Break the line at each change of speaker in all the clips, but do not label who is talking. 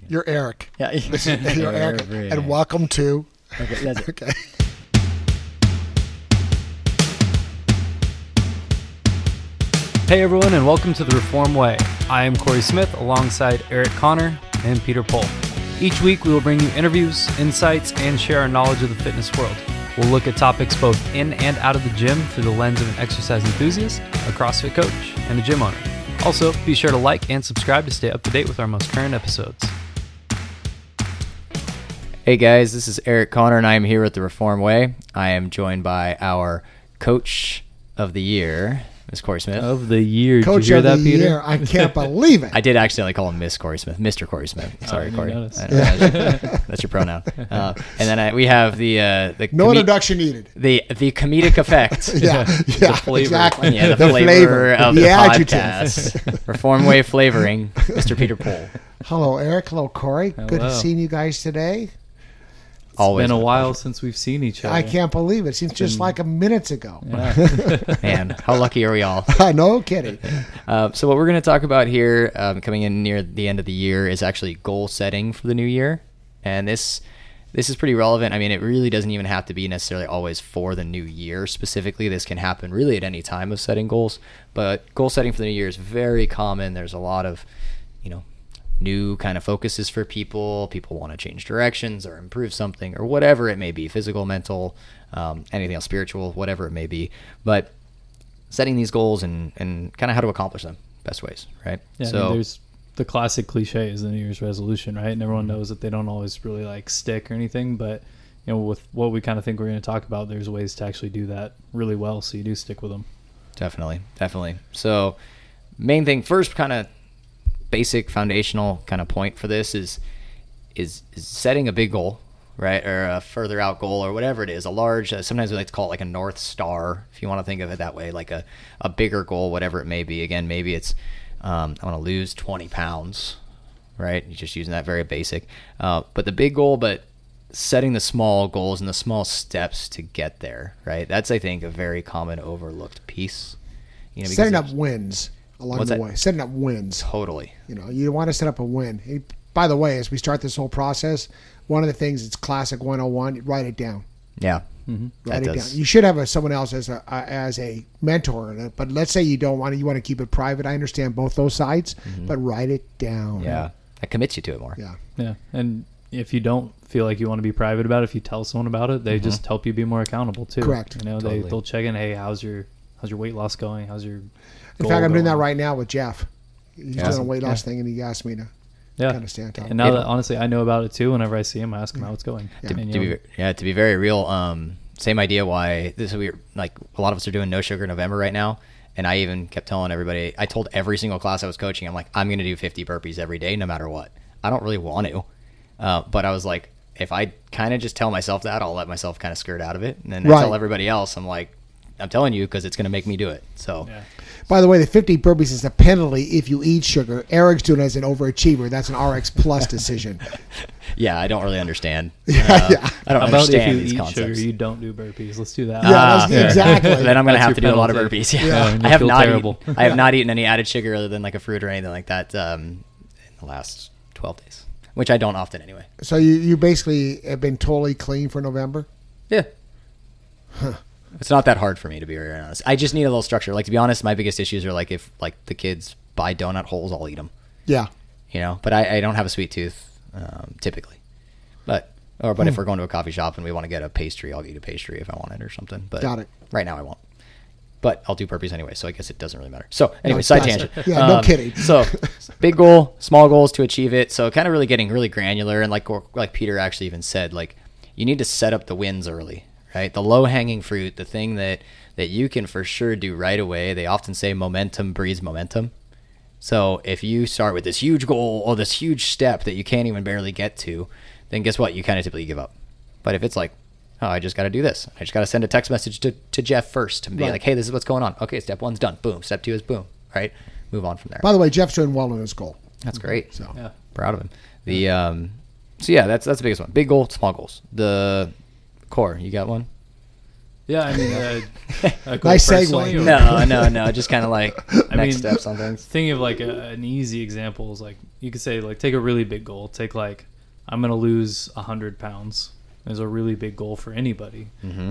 You're Eric.
Yeah.
You're Eric. And welcome to...
Okay, that's it.
Okay.
Hey everyone, and welcome to The Reform Way. I am Corey Smith alongside Eric Connor and Peter Pohl. Each week we will bring you interviews, insights, and share our knowledge of the fitness world. We'll look at topics both in and out of the gym through the lens of an exercise enthusiast, a CrossFit coach, and a gym owner. Also, be sure to like and subscribe to stay up to date with our most current episodes.
Hey guys, this is Eric Connor, and I am here at The Reform Way. I am joined by our Coach of the Year, Miss Corey Smith.
Of the year.
Coach
Did you hear
of
that,
the
Peter?
year. I can't believe it.
I did accidentally call him Miss Corey Smith, Mr. Corey Smith. Sorry, Corey.
notice.
That's your pronoun. And then we have the
No introduction needed.
the comedic effect.
Yeah,
flavor.
exactly.
Yeah, the flavor of the
adjective.
podcast. Reform Way flavoring, Mr. Peter Pohl.
Hello, Eric. Hello, Corey. Good
Hello.
seeing you guys today.
Always
It's been a
my
while since we've seen each other.
I can't believe it. Seems just like a minute ago.
Yeah.
Man, how lucky are we all?
No kidding.
So what we're going to talk about here, coming in near the end of the year, is actually goal setting for the new year. And this is pretty relevant. I mean, it really doesn't even have to be necessarily always for the new year specifically. This can happen really at any time of setting goals. But goal setting for the new year is very common. There's a lot of, new kind of focuses for people. People want to change directions or improve something or whatever it may be, physical, mental, anything else, spiritual, whatever it may be. But setting these goals and kind of how to accomplish them best ways, right?
Yeah,
So
there's the classic cliche is the New Year's resolution, right? And everyone knows that they don't always really stick or anything, but with what we kind of think we're going to talk about, there's ways to actually do that really well, so you do stick with them.
Definitely. So main thing first, kind of basic foundational kind of point for this is setting a big goal, right? Or a further out goal or whatever it is, a large, sometimes we like to call it like a North Star, if you want to think of it that way, like a bigger goal, whatever it may be. Again, maybe it's, I want to lose 20 pounds, right? You're just using that very basic, but the big goal, but setting the small goals and the small steps to get there, right? That's, I think, a very common overlooked piece.
Setting up wins along
What's
the
that?
way. Setting up wins.
Totally.
You want to set up a win. By the way, as we start this whole process, one of the things, it's classic 101, write it down.
Yeah.
Write it down. You should have someone else as a mentor in it, but let's say you don't want to, you want to keep it private. I understand both those sides, but write it down.
Yeah. That commits you to it more.
Yeah.
Yeah, and if you don't feel like you want to be private about it, if you tell someone about it, they just help you be more accountable too.
Correct.
Totally. They'll check in, hey, how's your weight loss going? How's your
In
goal
fact, I'm doing that
going?
right now with Jeff. He's doing a weight loss thing, and he asked me to kind of stay on top of
And
it.
now that honestly I know about it too, whenever I see him, I ask him how it's going.
Yeah.
And,
To be very real, same idea why we're like a lot of us are doing no sugar November right now. And I even kept telling everybody, I told every single class I was coaching, I'm like, I'm going to do 50 burpees every day, no matter what. I don't really want to. But I was like, if I kind of just tell myself that, I'll let myself kind of skirt out of it. And then I tell everybody else, I'm like, I'm telling you because it's going to make me do it. So,
By the way, the 50 burpees is a penalty if you eat sugar. Eric's doing it as an overachiever. That's an RX Plus decision.
yeah, I don't really understand.
Yeah.
I don't
how about if
understand
you
these
eat
concepts.
sugar, you don't do burpees? Let's do that.
Exactly.
Then I'm going to
That's
have
your
to do a lot of
penalty.
burpees.
Yeah.
And
I
you
have
feel
not
terrible.
I have not eaten any added sugar other than like a fruit or anything like that in the last 12 days, which I don't often anyway.
So you basically have been totally clean for November?
Yeah. It's not that hard for me, to be very honest. I just need a little structure. Like, to be honest, my biggest issues are like if like the kids buy donut holes, I'll eat them.
Yeah.
But I don't have a sweet tooth typically. But if we're going to a coffee shop and we want to get a pastry, I'll eat a pastry if I want it or something. But
Got it.
Right now I won't. But I'll do burpees anyway, so I guess it doesn't really matter. So anyway,
No,
side
gotcha.
tangent.
Yeah, no kidding.
So big goal, small goals to achieve it. So kind of really getting really granular, and like Peter actually even said, like you need to set up the wins early, right? The low hanging fruit, the thing that you can for sure do right away. They often say momentum breeds momentum. So if you start with this huge goal or this huge step that you can't even barely get to, then guess what? You kind of typically give up. But if it's like, oh, I just got to do this. I just got to send a text message to Jeff first and be like, hey, this is what's going on. Okay, step one's done. Boom. Step two is boom. Right? Move on from there.
By the way, Jeff's doing well in his goal.
That's great.
So
Yeah.
Proud of him. That's the biggest one. Big goal, small goals. The core, you got one?
Yeah, I mean, a goal
Nice segue.
personally, or-
No. Just kind of like next steps on things.
Thinking of like an easy example is like you could say like take a really big goal. Take like I'm going to lose 100 pounds. Is a really big goal for anybody,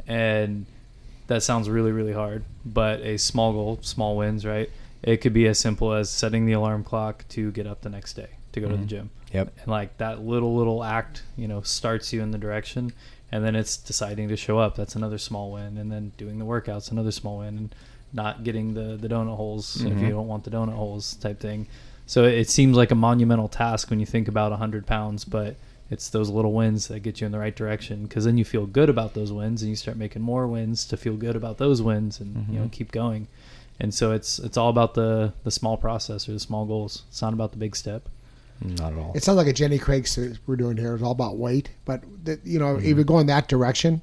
and that sounds really, really hard. But a small goal, small wins, right? It could be as simple as setting the alarm clock to get up the next day to go to the gym.
Yep.
And like that little act, starts you in the direction, and then it's deciding to show up. That's another small win, and then doing the workouts, another small win, and not getting the donut holes if you don't want the donut holes type thing. So it seems like a monumental task when you think about 100 pounds, but it's those little wins that get you in the right direction, because then you feel good about those wins and you start making more wins to feel good about those wins and keep going. And so it's all about the small process or the small goals. It's not about the big step.
Not at all.
It sounds like a Jenny Craig series we're doing here. It's all about weight, but if you go in that direction,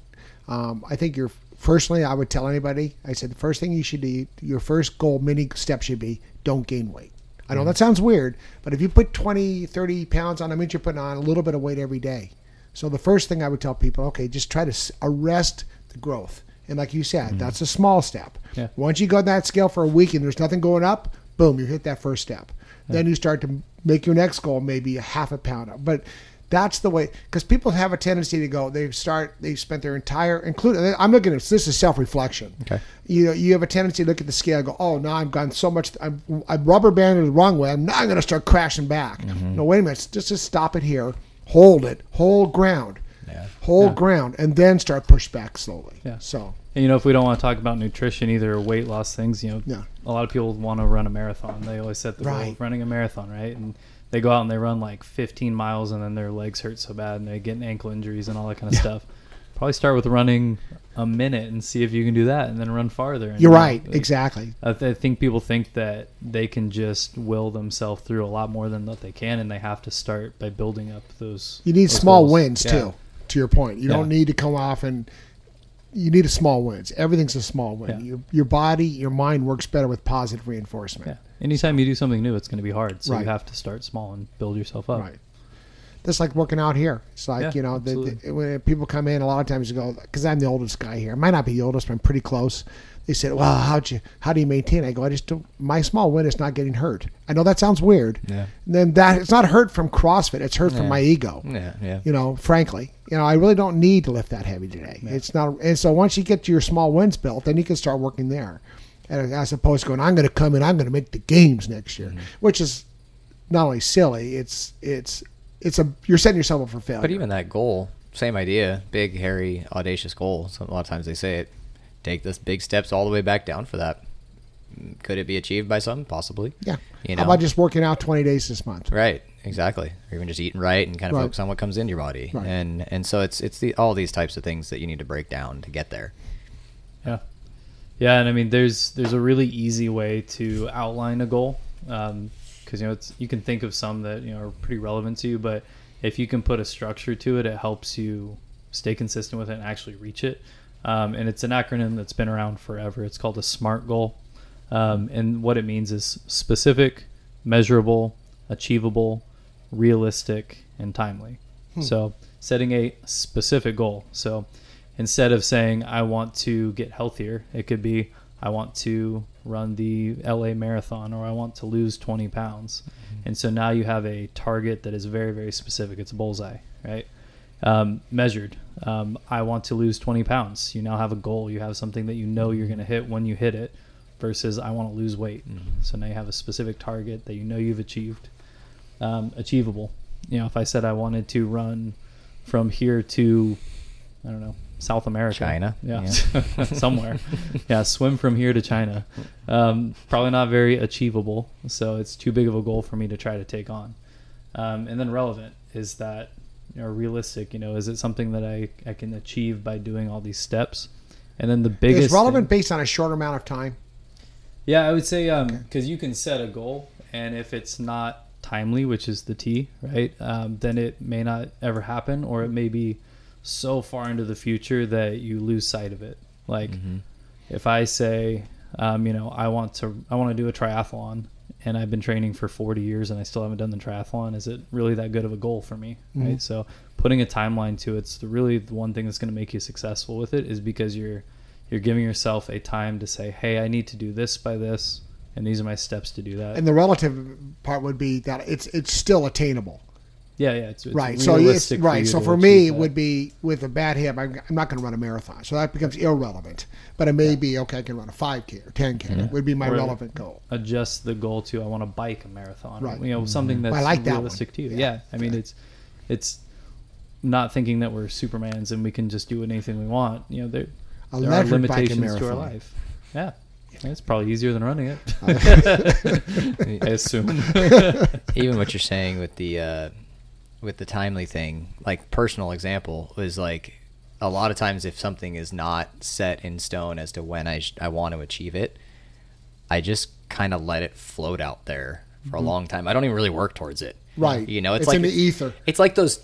I think personally, I would tell anybody, I said the first thing you should do, your first goal, mini step should be don't gain weight. I know that sounds weird, but if you put 20, 30 pounds on, I mean, you're putting on a little bit of weight every day. So the first thing I would tell people, okay, just try to arrest the growth. And like you said, that's a small step.
Yeah.
Once you go on that scale for a week and there's nothing going up, boom, you hit that first step. Yeah. Then you start to make your next goal maybe a half a pound up. But that's the way, because people have a tendency to go, they spent their entire, I'm looking at this is self-reflection.
Okay.
You have a tendency to look at the scale and go, oh, now I've gone so much, I'm rubber banded the wrong way, I'm now going to start crashing back. No, wait a minute, just stop it here, hold ground.
Yeah.
Hold ground, and then start push back slowly.
Yeah.
So,
and if we don't want to talk about nutrition either, or weight loss things, a lot of people want to run a marathon. They always set the goal of running a marathon, right? And they go out and they run like 15 miles, and then their legs hurt so bad, and they get ankle injuries and all that kind of stuff. Probably start with running a minute and see if you can do that, and then run farther. And
you're right, exactly.
I think people think that they can just will themselves through a lot more than that they can, and they have to start by building up those.
You need
those
small
goals.
wins too. To your point, you don't need to come off and you need a small wins. Everything's a small win.
Yeah.
Your body, your mind works better with positive reinforcement.
Yeah. Anytime you do something new, it's going to be hard. So
Right.
you have to start small and build yourself up.
Right. That's like working out here. It's like, when people come in, a lot of times you go, because I'm the oldest guy here. I might not be the oldest, but I'm pretty close. They said, well, how do you maintain? I go, I just don't, my small win is not getting hurt. I know that sounds weird.
Yeah.
And then it's not hurt from CrossFit. It's hurt from my ego.
Yeah.
Frankly, I really don't need to lift that heavy today. Yeah. It's not. And so once you get to your small wins built, then you can start working there. And as opposed to going, I'm going to come in, I'm going to make the games next year, which is not only silly, you're setting yourself up for failure.
But even that goal, same idea, big, hairy, audacious goal. So a lot of times they say it, take this big steps all the way back down for that. Could it be achieved by some? Possibly.
Yeah. How about just working out 20 days this month?
Right. Exactly. Or even just eating right and kind of focus on what comes into your body. Right. And so it's all these types of things that you need to break down to get there.
Yeah. Yeah, and I mean, there's a really easy way to outline a goal, because you can think of some that are pretty relevant to you, but if you can put a structure to it, it helps you stay consistent with it and actually reach it. And it's an acronym that's been around forever. It's called a SMART goal, and what it means is specific, measurable, achievable, realistic, and timely. So setting a specific goal. So instead of saying, I want to get healthier, it could be, I want to run the LA Marathon, or I want to lose 20 pounds. And so now you have a target that is very, very specific. It's a bullseye, right? Measured. I want to lose 20 pounds. You now have a goal. You have something that you're going to hit when you hit it, versus I want to lose weight. So now you have a specific target that you've achieved. Achievable. If I said I wanted to run from here to, I don't know, South America.
China.
Yeah. Somewhere. Yeah, swim from here to China. Probably not very achievable, so it's too big of a goal for me to try to take on. And then relevant, is that realistic? Is it something that I can achieve by doing all these steps? And then the biggest...
Is relevant based on a short amount of time?
Yeah, I would say, because you can set a goal, and if it's not timely, which is the T, right, then it may not ever happen, or it may be so far into the future that you lose sight of it. Like if I say, I want to do a triathlon, and I've been training for 40 years and I still haven't done the triathlon, is it really that good of a goal for me? Right. So putting a timeline to it's really the one thing that's going to make you successful with it, is because you're giving yourself a time to say, hey, I need to do this by this, and these are my steps to do that.
And the relative part would be that it's still attainable.
Yeah, it's
right. So
it's
right. So for me, it would be with a bad hip. I'm not going to run a marathon, so that becomes irrelevant. But it may be okay. I can run a 5K or 10K. Would be my relevant goal.
Adjust the goal to I want to bike a marathon.
Right.
Something that's realistic to you.
Yeah.
I mean, it's not thinking that we're Supermans and we can just do anything we want. There are limitations to our life. Yeah. It's probably easier than running it. I assume.
Even what you're saying with the timely thing, like personal example was like a lot of times if something is not set in stone as to when I want to achieve it, I just kind of let it float out there for a long time. I don't even really work towards it.
Right.
It's
like
in
the ether.
It's like those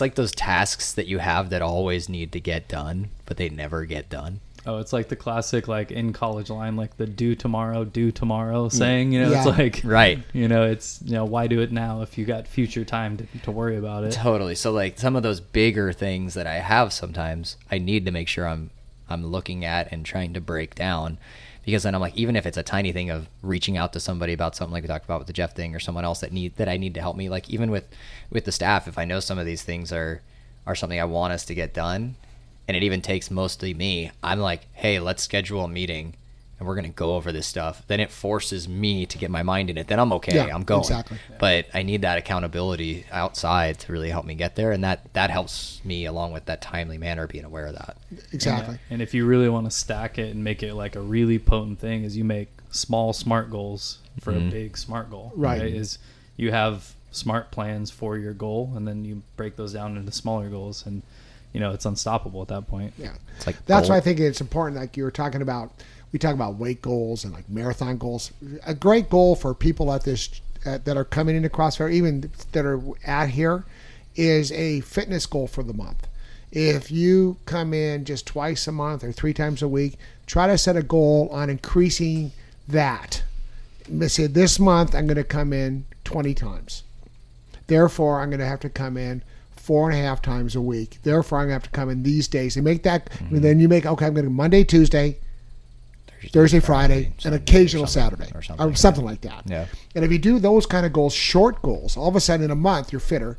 tasks that you have that always need to get done, but they never get done.
Oh, it's like the classic, like in college line, like the do tomorrow saying, it's like,
right.
It's, why do it now if you got future time to worry about it?
Totally. So like some of those bigger things that I have sometimes I need to make sure I'm looking at and trying to break down, because then I'm like, even if it's a tiny thing of reaching out to somebody about something like we talked about with the Jeff thing, or someone else that I need to help me, like even with the staff, if I know some of these things are something I want us to get done, and it even takes mostly me, I'm like, hey, let's schedule a meeting and we're going to go over this stuff. Then it forces me to get my mind in it. Then I'm okay.
Yeah,
I'm going.
Exactly.
But I need that accountability outside to really help me get there. And that helps me, along with that timely manner, being aware of that.
Exactly.
And if you really want to stack it and make it like a really potent thing, is you make small SMART goals for a big SMART goal.
Right.
Is you have SMART plans for your goal, and then you break those down into smaller goals, and it's unstoppable at that point.
Yeah.
It's like
that's why I think it's important. Like you were talking about, we talk about weight goals and like marathon goals. A great goal for people at this that are coming into CrossFit, even that are at here, is a fitness goal for the month. If you come in just twice a month or 3 times a week, try to set a goal on increasing that. Let's say this month I'm going to come in 20 times. Therefore, I'm going to have to come in 4.5 times a week. Therefore, I'm going to have to come in these days. And make that, and then you make, okay, I'm going to Monday, Tuesday, Thursday, Friday, and occasional Saturday. Or something like that.
Yeah.
And if you do those kind of goals, short goals, all of a sudden in a month, you're fitter.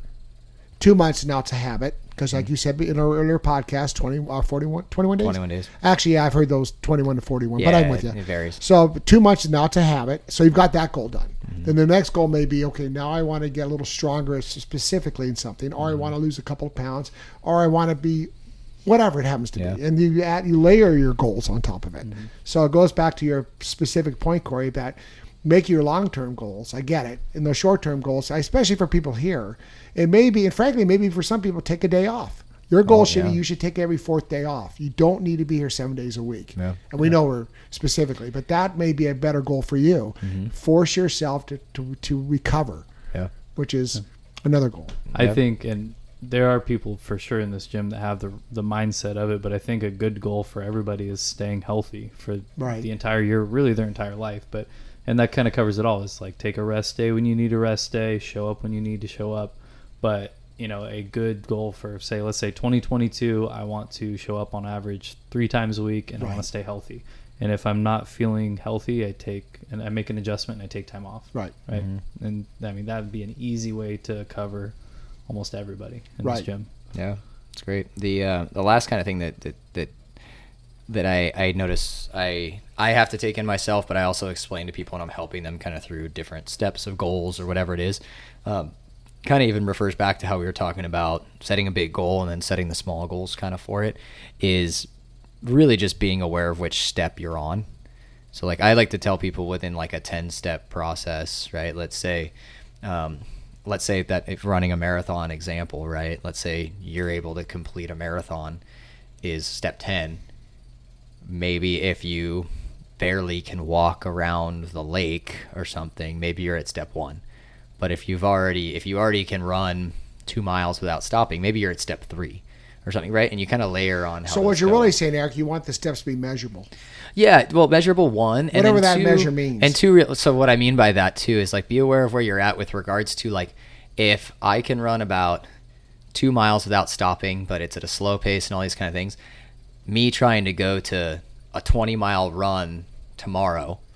2 months, now it's a habit. Because like you said in our earlier podcast, 21 days?
21 days.
Actually, I've heard those 21 to 41, but I'm with you.
It varies.
So 2 months, now it's a habit. So you've got that goal done. Then the next goal may be, okay, now I want to get a little stronger specifically in something, or I want to lose a couple of pounds, or I want to be whatever it happens to be. And you layer your goals on top of it. So it goes back to your specific point, Corey, that make your long-term goals. I get it. And those short-term goals, especially for people here, it may be, and frankly, maybe for some people, take a day off. Your goal should be you should take every 4th day off. You don't need to be here 7 days a week.
Yeah.
And we know we're specifically, but that may be a better goal for you. Force yourself to recover, which is another goal.
I think, and there are people for sure in this gym that have the mindset of it, but I think a good goal for everybody is staying healthy for the entire year, really their entire life. And that kind of covers it all. It's like take a rest day when you need a rest day, show up when you need to show up. But a good goal for, let's say 2022, I want to show up on average 3 times a week, and I want to stay healthy. And if I'm not feeling healthy, I make an adjustment and I take time off. Right. And I mean, that would be an easy way to cover almost everybody in this gym.
Yeah, it's great. The last kind of thing that I notice I have to take in myself, but I also explain to people when I'm helping them kind of through different steps of goals or whatever it is. Kind of even refers back to how we were talking about setting a big goal and then setting the small goals kind of for it, is really just being aware of which step you're on. So like I like to tell people within like a 10-step process, right? Let's say that if running a marathon example, right? Let's say you're able to complete a marathon is step 10. Maybe if you barely can walk around the lake or something, maybe you're at step 1. But if you already can run 2 miles without stopping, maybe you're at step 3 or something, right? And you kind of layer on how.
So what you're really saying, Eric, you want the steps to be measurable.
Yeah, well, measurable 1,
whatever
and then
that
2,
measure means.
And 2. So what I mean by that too is like be aware of where you're at with regards to like if I can run about 2 miles without stopping, but it's at a slow pace and all these kind of things. Me trying to go to a 20-mile run tomorrow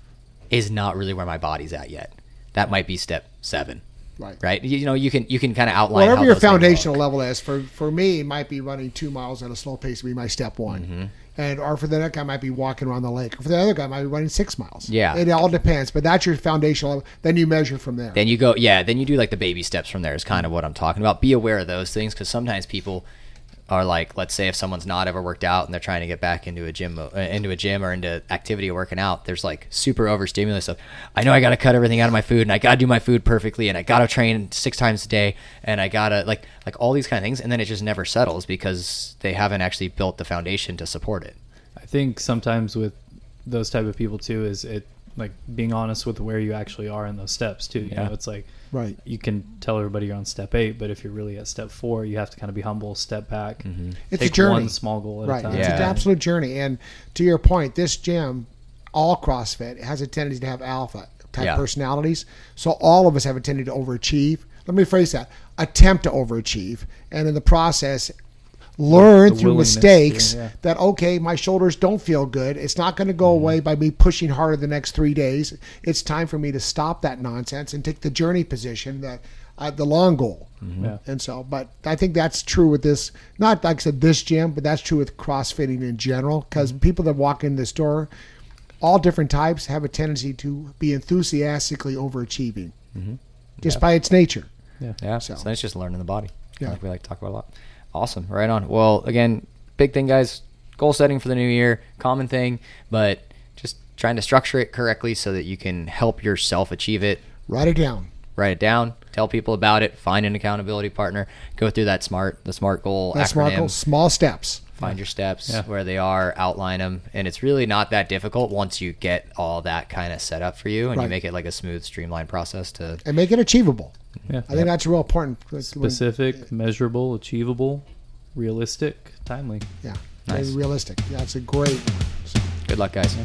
is not really where my body's at yet. That might be step 7.
Right.
You can kind of outline
whatever
how
your
those things
foundational
look.
level is. For me, it might be running 2 miles at a slow pace to be my step 1. Or for the other guy, might be walking around the lake. Or for the other guy, might be running 6 miles.
Yeah.
It all depends. But that's your foundational level. Then you measure from there.
Then you go, then you do like the baby steps from there is kind of what I'm talking about. Be aware of those things, because sometimes people are like, let's say if someone's not ever worked out and they're trying to get back into a gym or into activity of working out, there's like super overstimulus stuff. I know I got to cut everything out of my food, and I got to do my food perfectly, and I got to train 6 times a day, and I got to like all these kind of things. And then it just never settles because they haven't actually built the foundation to support it.
I think sometimes with those type of people too, is it like being honest with where you actually are in those steps too. You know, it's like,
right.
You can tell everybody you're on step 8, but if you're really at step 4, you have to kind of be humble, step back,
It's
take
a journey.
one small goal at a time.
It's an absolute journey. And to your point, this gym, all CrossFit, has a tendency to have alpha type personalities. So all of us have a tendency to overachieve. Let me phrase that. Attempt to overachieve. And in the process, learn
The
through
willingness
mistakes
to,
that, okay, my shoulders don't feel good. It's not going to go away by me pushing harder the next 3 days. It's time for me to stop that nonsense and take the journey position, that the long goal. And so, but I think that's true with this, not like I said, this gym, but that's true with CrossFitting in general, because people that walk in this door, all different types, have a tendency to be enthusiastically overachieving just by its nature.
Yeah. So it's just learning the body.
Yeah.
Like we like to talk about a lot. Awesome. Right on. Well, again, big thing, guys, goal setting for the new year, common thing, but just trying to structure it correctly so that you can help yourself achieve it.
Write it down.
Write it down, tell people about it, find an accountability partner, go through the SMART goal
That's
acronym.
smart goal, small steps.
Find your steps, where they are, outline them, and it's really not that difficult once you get all that kind of set up for you, and you make it like a smooth, streamlined process to...
And make it achievable.
Yeah.
I think that's real important.
Specific, measurable, achievable, realistic, timely.
Yeah.
Nice.
Very realistic. Yeah, it's a great one. So.
Good luck, guys.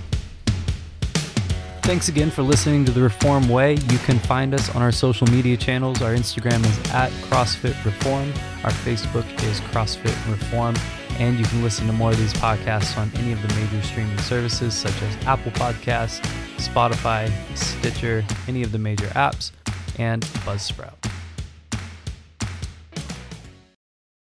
Thanks again for listening to The Reform Way. You can find us on our social media channels. Our Instagram is @CrossFit Reform. Our Facebook is CrossFit Reform. And you can listen to more of these podcasts on any of the major streaming services such as Apple Podcasts, Spotify, Stitcher, any of the major apps, and Buzzsprout.